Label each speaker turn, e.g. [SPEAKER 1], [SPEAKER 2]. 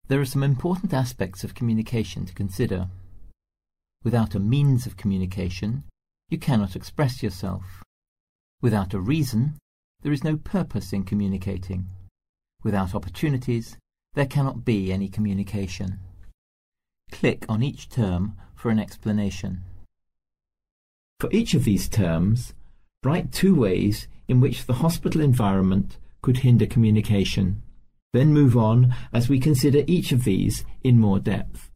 [SPEAKER 1] There are some important aspects of communication to consider. Without a means of communication, you cannot express yourself. Without a reason, there is no purpose in communicating. Without opportunities, there cannot be any communication. Click on each term for an explanation. For each of these terms, write 2 ways in which the hospital environment could hinder communication. Then move on as we consider each of these in more depth.